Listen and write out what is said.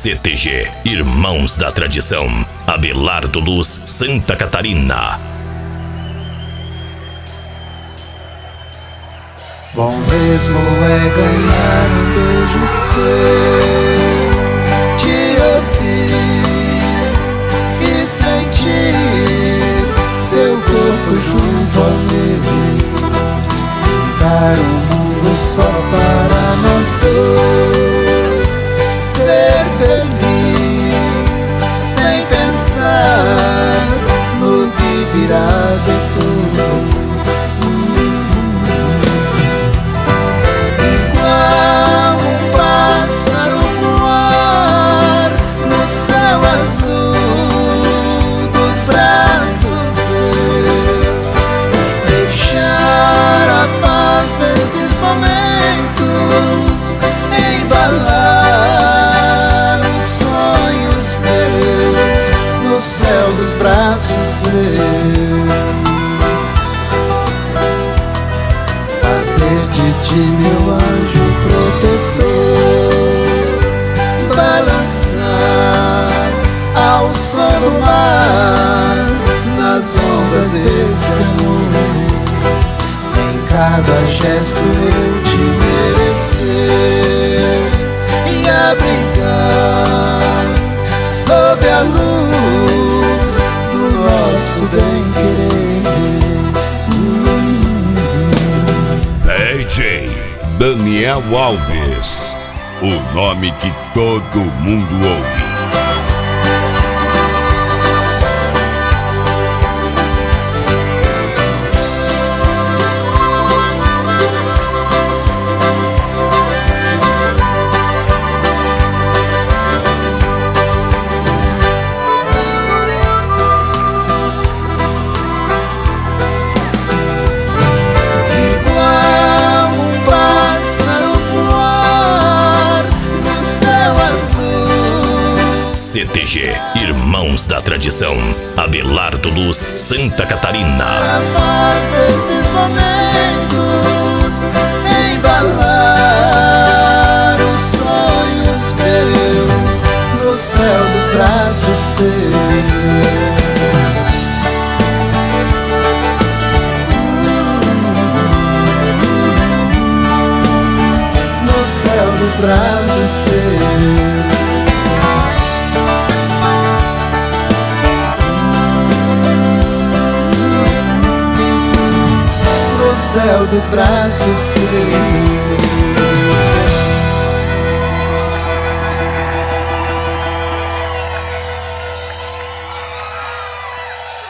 CTG, Irmãos da Tradição, Abelardo Luz, Santa Catarina. Bom mesmo é ganhar um beijo seu, te ouvir e sentir seu corpo junto ao meu, dar um mundo só para nós dois, ser feliz sem pensar no que virá depois. Igual um pássaro voar no céu azul dos braços seus, deixar a paz desses momentos embalar os sonhos meus no céu dos braços seus, fazer de ti meu anjo protetor, balançar ao som do mar nas ondas desse amor, em cada gesto eu te merecer e abrigar sob a luz do nosso bem-querer. DJ Daniel Alves, o nome que todo mundo ouve. CTG, Irmãos da Tradição, Abelardo Luz, Santa Catarina. A paz desses momentos embalar os sonhos meus no céu dos braços seus. No céu dos braços seus. Céu dos braços seus.